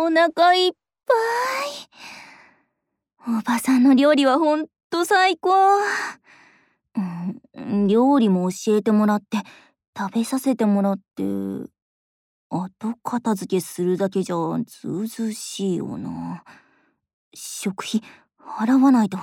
お腹いっぱい。おばさんの料理はほんと最高。料理も教えてもらって食べさせてもらって後片付けするだけじゃずうずうしいよな。食費払わないと。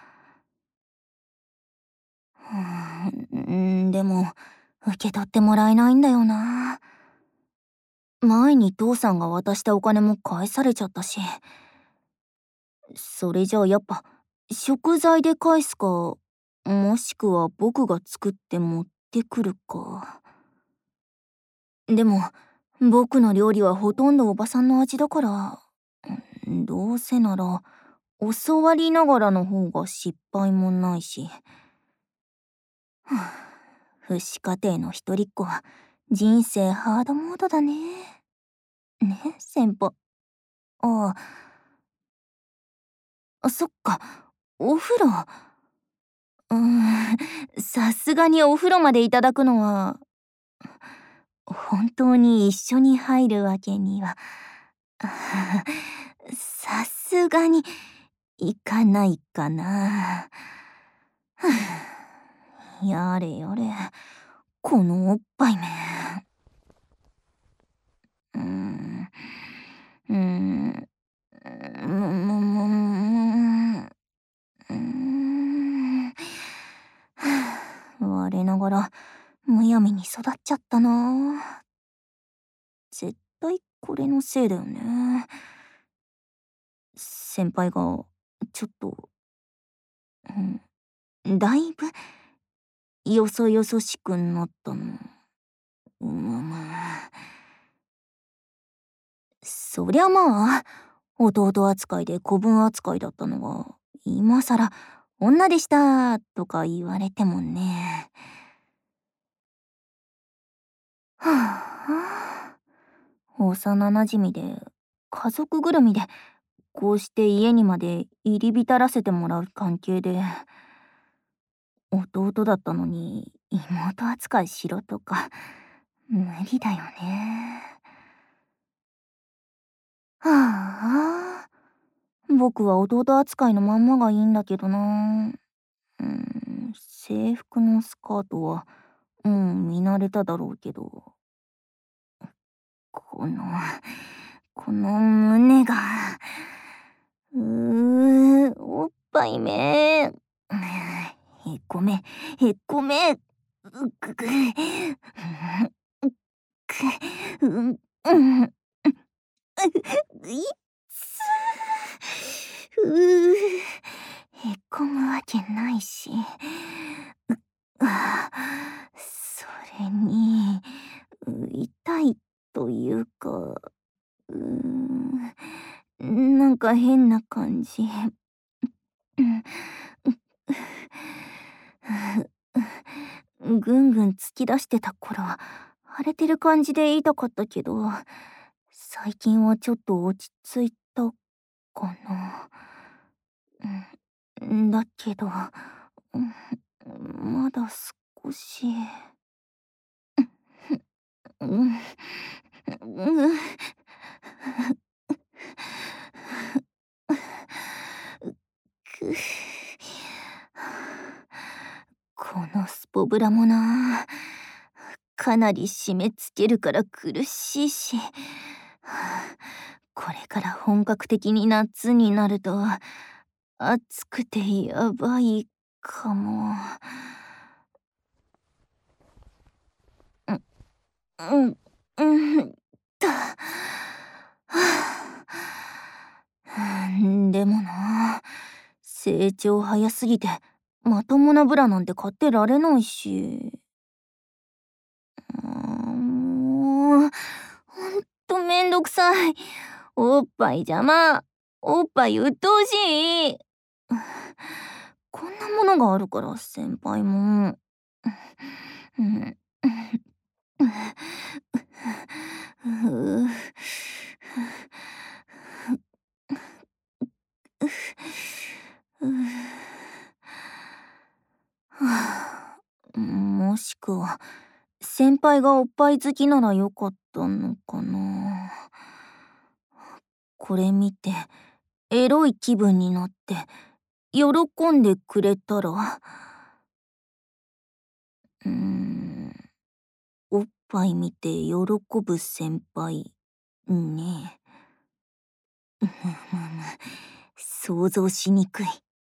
でも受け取ってもらえないんだよな。前に父さんが渡したお金も返されちゃったし。それじゃあやっぱ食材で返すか、もしくは僕が作って持ってくるか。でも僕の料理はほとんどおばさんの味だから、どうせなら教わりながらの方が失敗もないし。父子家庭の一人っ子は人生ハードモードだね。ね、先輩。ああ、そっか、お風呂。さすがにお風呂までいただくのは、本当に一緒に入るわけには、さすがにいかないかな。やれやれ、このおっぱいめ。うーん、うーん、うーん。我ながらむやみに育っちゃったな。絶対これのせいだよね。先輩がちょっと、だいぶよそよそしくなったの。そりゃまあ弟扱いで子分扱いだったのが今さら女でしたとか言われてもね。はあ、幼なじみで家族ぐるみでこうして家にまで入り浸らせてもらう関係で、弟だったのに妹扱いしろとか無理だよね。はあ、僕は弟扱いのまんまがいいんだけどな。制服のスカートはもう見慣れただろうけど、このこの胸が、おっぱいめ。へこめ、へこめ。くく、く、いっつへこむわけないし。それに、痛いというか、なんか変な感じ。ぐんぐん突き出してた頃は腫れてる感じで痛かったけど、最近はちょっと落ち着いたかな。だけど、まだ少し。うん、うん、くこのスポブラもな、かなり締め付けるから苦しいし、これから本格的に夏になると暑くてやばいかも。うん、だ。でもな、成長早すぎてまともなブラなんて買ってられないし。もう、ほんとめんどくさい。おっぱい邪魔。おっぱい鬱陶しい。こんなものがあるから先輩も。うん、もしくは先輩がおっぱい好きならよかったのかな。 これ見てエロい気分になって喜んでくれたら、うーん、おっぱい見て喜ぶ先輩ね。想像しにくい。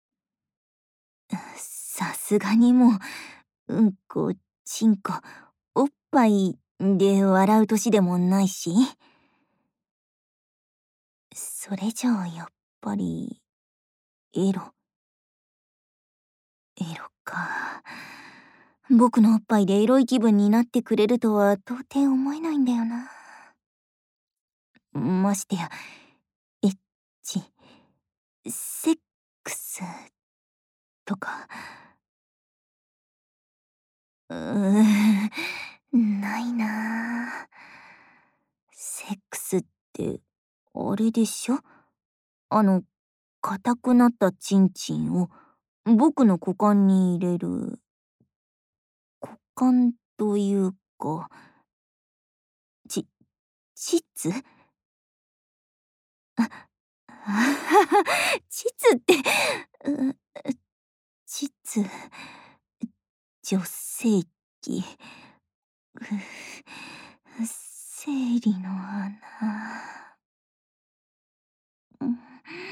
さすがにもう、うんこ、ちんこ、おっぱいで笑う年でもないし、それじゃあやっぱり、エロ、エロか。僕のおっぱいでエロい気分になってくれるとは到底思えないんだよな。ましてや、エッチ、セックスとか、ないな。セックスって、あれでしょ？硬くなったチンチンを僕の股間に入れる、股間というか、ち、膣？膣って、う、膣、女性器、生理の穴。うん、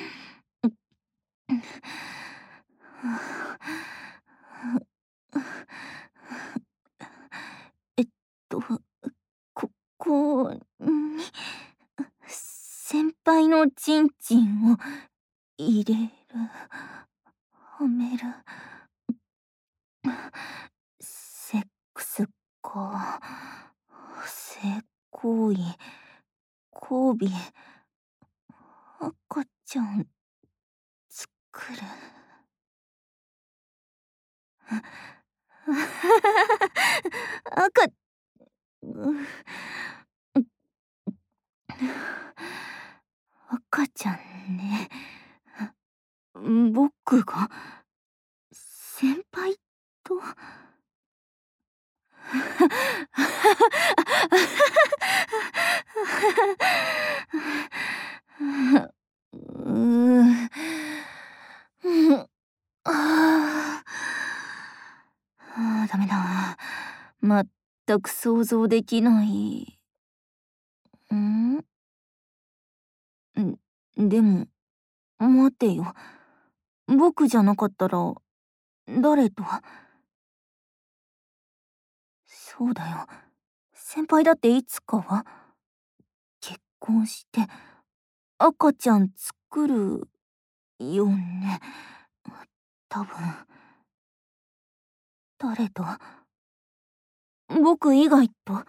えっと、ここに、先輩のチンチンを入れる、はめる。セックスか。性行為、交尾、赤ちゃん、作る。赤、う赤ちゃんね。僕が、先輩とうーうん、ダメだ。全く想像できない。んでも、待てよ。僕じゃなかったら、誰と？そうだよ。先輩だっていつかは、結婚して、赤ちゃん作るよね。多分、誰と？僕以外と？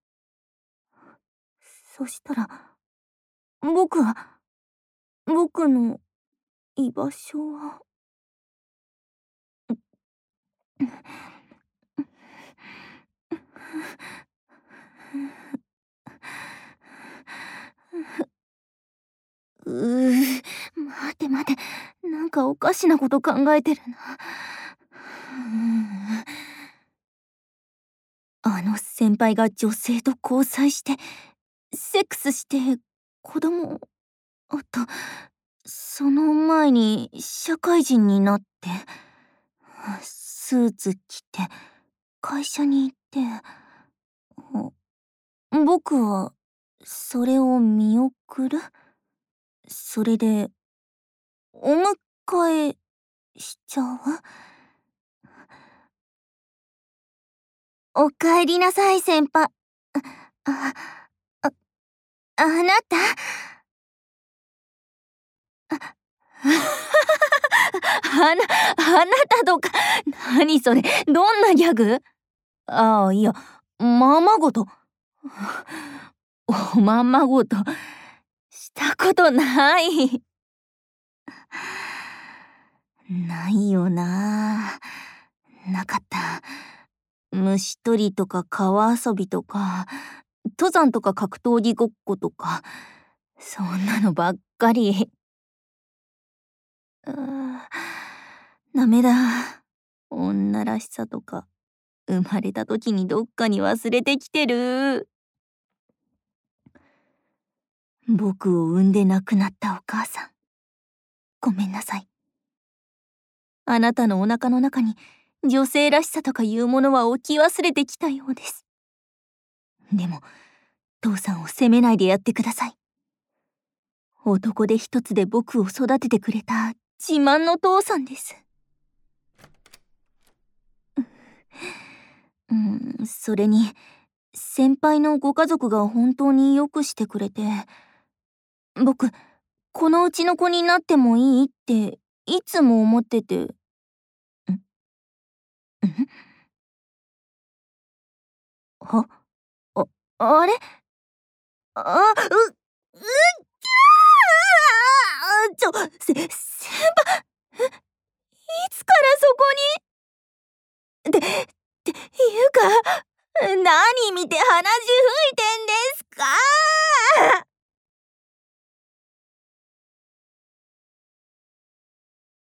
そしたら、僕の居場所は。待て待て。なんかおかしなこと考えてるな。あの先輩が女性と交際して、セックスして、子供、あと、その前に社会人になって、スーツ着て、会社に行って、僕は、それを見送る？それで、お迎えしちゃう？おかえりなさい、先輩。あ、あ、あなた？あなたとか、何それ、どんなギャグ？ああ、いや、ままごと。おままごと、したことない。ないよな。なかった。虫取りとか川遊びとか、登山とか格闘技ごっことか、そんなのばっかり。ダメだ。女らしさとか、生まれた時にどっかに忘れてきてる。 僕を産んで亡くなったお母さん。ごめんなさい。あなたのお腹の中に女性らしさとかいうものは置き忘れてきたようです。でも、父さんを責めないでやってください。男手一つで僕を育ててくれた自慢の父さんです。それに、先輩のご家族が本当によくしてくれて、僕、このうちの子になってもいいっていつも思ってて。んんはあ、あれあ、うっきゃー先輩、いつからそこにっていうか、何見て話